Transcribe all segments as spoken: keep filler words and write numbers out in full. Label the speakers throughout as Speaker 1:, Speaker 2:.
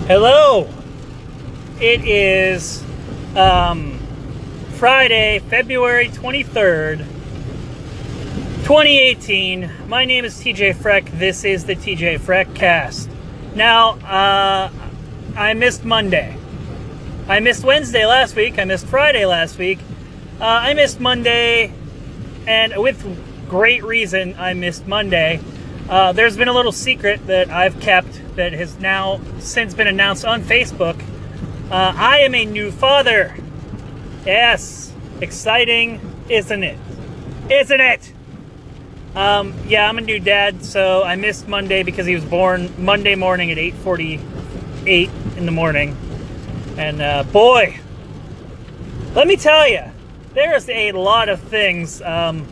Speaker 1: Hello. It is um, Friday, February twenty-third, twenty eighteen. My name is T J Freck. This is the T J Freck Cast. Now, uh, I missed Monday. I missed Wednesday last week. I missed Friday last week. Uh, I missed Monday, and with great reason I missed Monday. Uh, there's been a little secret that I've kept that has now since been announced on Facebook. Uh, I am a new father. Yes. Exciting, isn't it? Isn't it? Um, yeah, I'm a new dad, so I missed Monday because he was born Monday morning at eight forty-eight in the morning. And uh, boy, let me tell you, there's a lot of things um,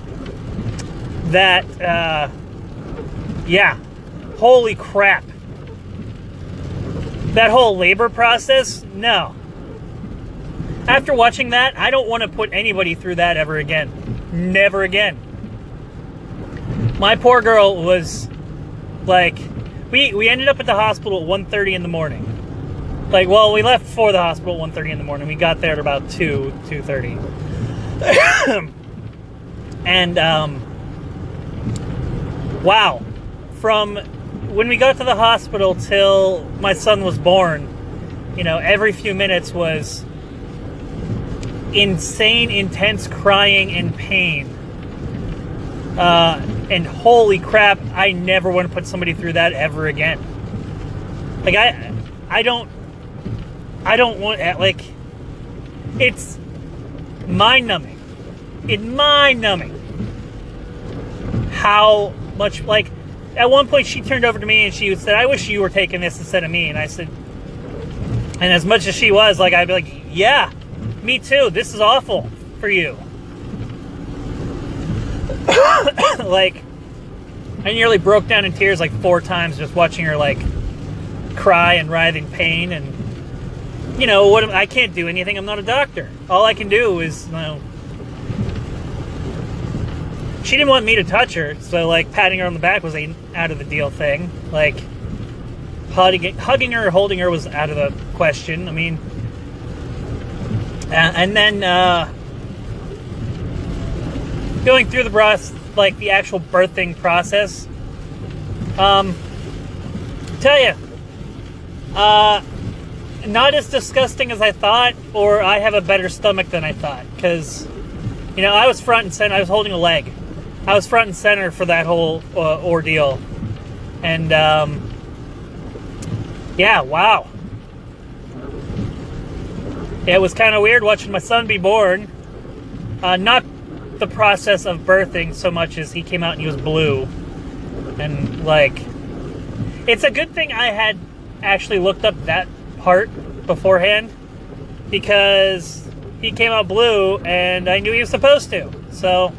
Speaker 1: that, uh, yeah, holy crap. That whole labor process, no. After watching that, I don't want to put anybody through that ever again. Never again. My poor girl was, like, we, we ended up at the hospital at one thirty in the morning. Like, well, we left for the hospital at one thirty in the morning. We got there at about two, two thirty. And, um, wow. From when we got to the hospital till my son was born, you know, every few minutes was insane, intense crying and pain. Uh, and holy crap, I never want to put somebody through that ever again. Like, I, I don't, I don't want, like, it's mind-numbing. It's mind-numbing how much, like, at one point she turned over to me and she said, I wish you were taking this instead of me. And I said, and as much as she was, like, I'd be like, yeah, me too. This is awful for you. Like, I nearly broke down in tears like four times just watching her, like, cry and writhe in pain. And, you know, what? I can't do anything. I'm not a doctor. All I can do is, you know, she didn't want me to touch her, so, like, patting her on the back was a out of the deal thing. Like, hugging, hugging her, holding her was out of the question. I mean, uh, and then uh, going through the process, like the actual birthing process. Um, tell you, uh, not as disgusting as I thought, or I have a better stomach than I thought, because, you know, I was front and center. I was holding a leg. I was front and center for that whole uh, ordeal. And, um, yeah, wow. Yeah, it was kind of weird watching my son be born. Uh, not the process of birthing so much as he came out and he was blue. And, like, it's a good thing I had actually looked up that part beforehand, because he came out blue and I knew he was supposed to. So,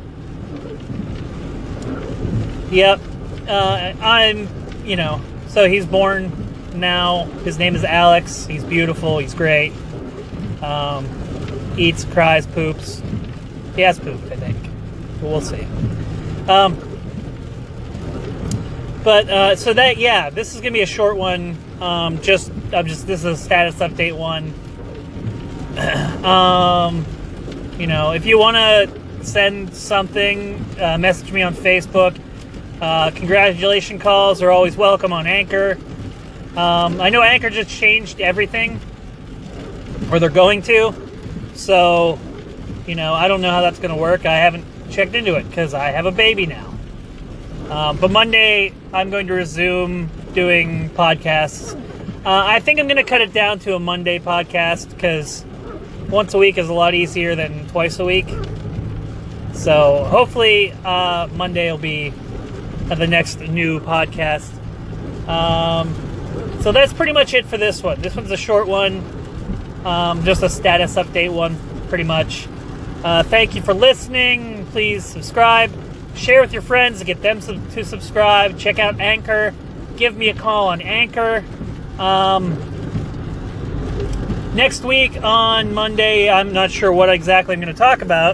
Speaker 1: yep, uh, I'm, you know, so he's born now. His name is Alex. He's beautiful. He's great. Um, eats, cries, poops. He has pooped, I think. But we'll see. Um, but, uh, so that, yeah, this is going to be a short one. Um, just, I'm just, this is a status update one. um, you know, if you want to send something, uh, message me on Facebook. Uh, congratulation calls are always welcome on Anchor. Um, I know Anchor just changed everything, or they're going to. So, you know, I don't know how that's going to work. I haven't checked into it because I have a baby now. Um, but Monday, I'm going to resume doing podcasts. Uh, I think I'm going to cut it down to a Monday podcast because once a week is a lot easier than twice a week. So hopefully uh, Monday will be the next new podcast. Um, so that's pretty much it for this one. This one's a short one. Um, just a status update one, pretty much. Uh, thank you for listening. Please subscribe. Share with your friends to get them to subscribe. Check out Anchor. Give me a call on Anchor. Um, next week on Monday, I'm not sure what exactly I'm going to talk about.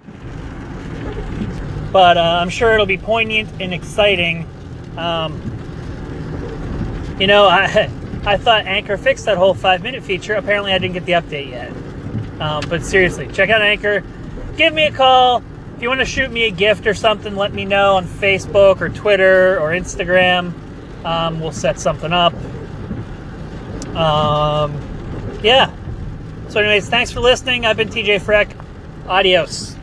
Speaker 1: But uh, I'm sure it'll be poignant and exciting. Um, you know, I, I thought Anchor fixed that whole five-minute feature. Apparently, I didn't get the update yet. Um, but seriously, check out Anchor. Give me a call. If you want to shoot me a gift or something, let me know on Facebook or Twitter or Instagram. Um, we'll set something up. Um, yeah. So anyways, thanks for listening. I've been T J Freck. Adios.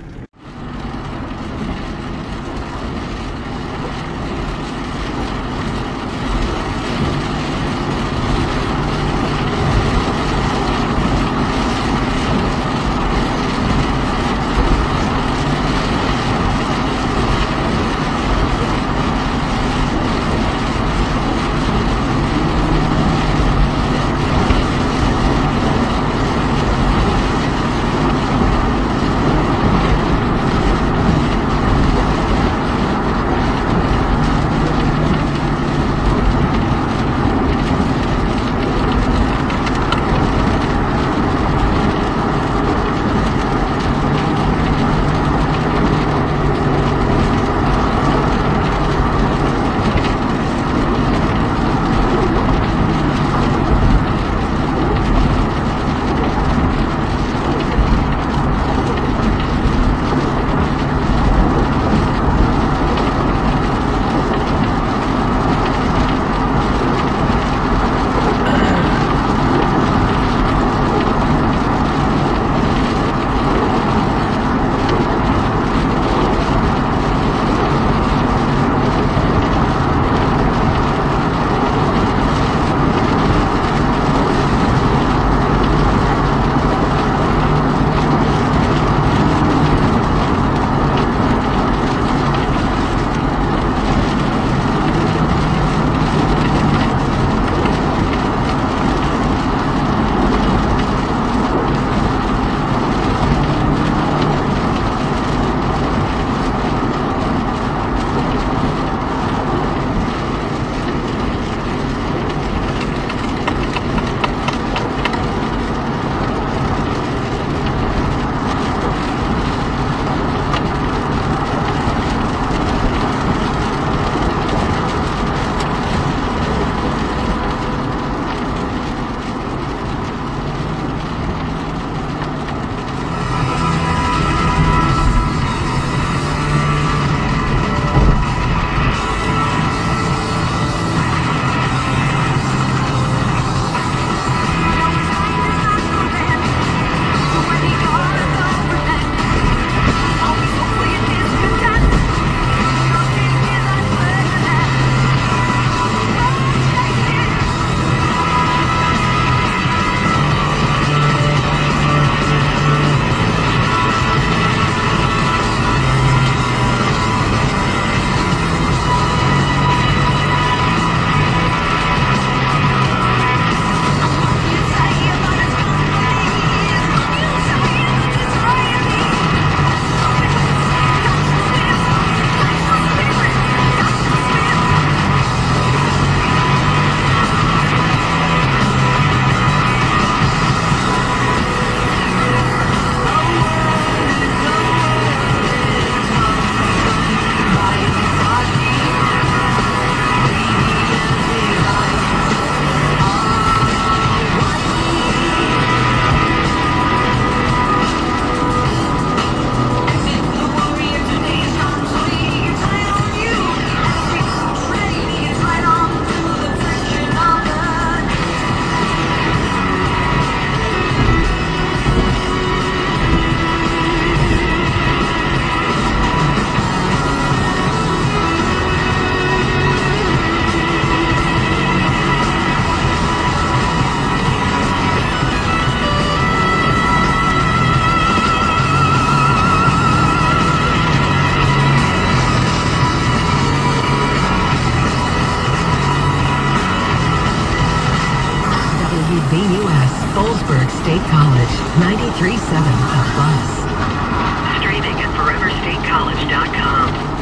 Speaker 2: B U S, Boalsburg State College, ninety-three point seven The Plus. Streaming at forever state college dot com.